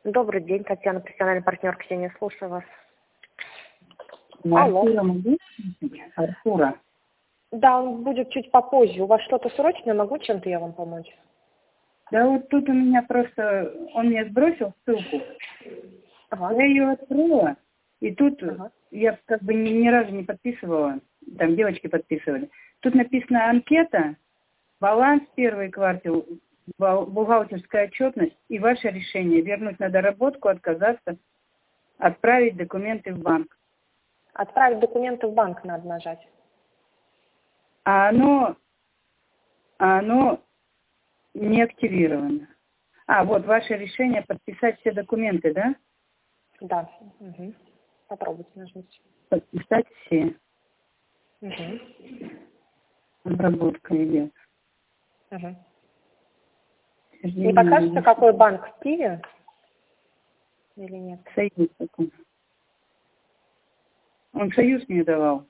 Добрый день, Татьяна, профессиональный партнер Ксения, слушаю вас. Алло. Артура могу? Артура. Да, он будет чуть попозже. У вас что-то срочное? Могу чем-то я вам помочь? Да вот тут у меня просто... Он мне сбросил ссылку. Ага. Я ее открыла. И тут Ага. я как бы ни разу не подписывала. Там девочки подписывали. Тут написано анкета, баланс первый квартал, бухгалтерская отчетность и ваше решение. Вернуть на доработку, отказаться, отправить документы в банк. Отправить документы в банк надо нажать. А оно не активировано. А, вот ваше решение подписать все документы, да? Да. Угу. Попробуйте нажмите. Подписать все. Угу. Обработка идет. Угу. Не покажете, какой банк в Киеве? Или нет? Союз такой. Он союз мне давал.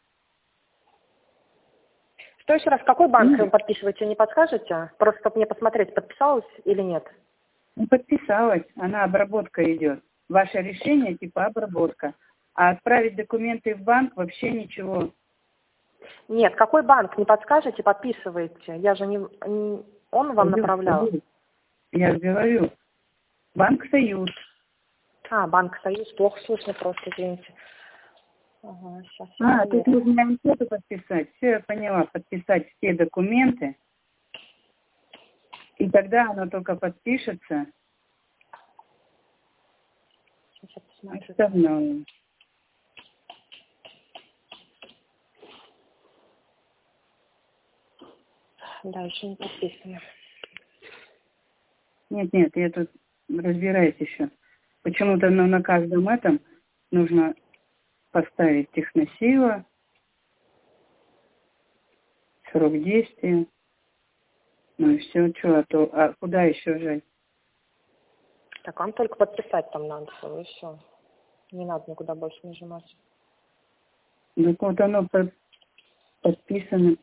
Что еще раз, какой банк вы подписываете, не подскажете? Просто чтобы мне посмотреть, подписалась или нет. Ну, подписалась. Она обработка идет. Ваше решение типа обработка. А отправить документы в банк вообще ничего. Нет, какой банк, не подскажете, подписываете. Я же не он вам направлял. Я же говорю. Банк Союз. А, Банк Союз, плохо слышно просто, извините. Ага, сейчас. Тут нужно анкету подписать. Все, я поняла. Подписать все документы. И тогда оно только подпишется. Сейчас я посмотрю. Остальное. Да, еще не подписано. Нет, я тут разбираюсь еще. Почему-то на каждом этом нужно поставить техносила, срок действия. Ну и все, а куда еще жать? Так, вам только подписать там надо было, и все. Не надо никуда больше нажимать. Ну вот оно подписано.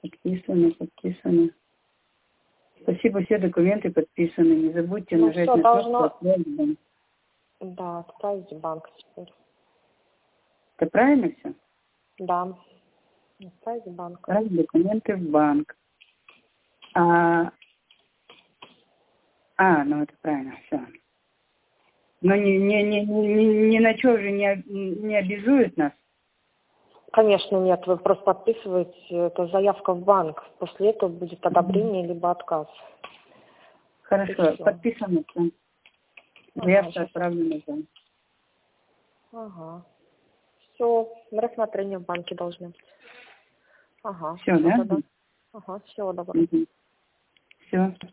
Спасибо, все документы подписаны. Не забудьте нажать на кнопку «Отправить в банк». Да, отправить в банк теперь. Это правильно все? Да. Отправить в банк. Отправить документы в банк. Ну это правильно, все. Но ни на что же не обязует нас. Конечно, нет. Вы просто подписываете, это заявка в банк. После этого будет одобрение либо отказ. Хорошо, подписано все. Заявка отправлена в банк. Ага. Все, на рассмотрение в банке должны быть. Ага. Все, да? Ага, всего доброго. Все.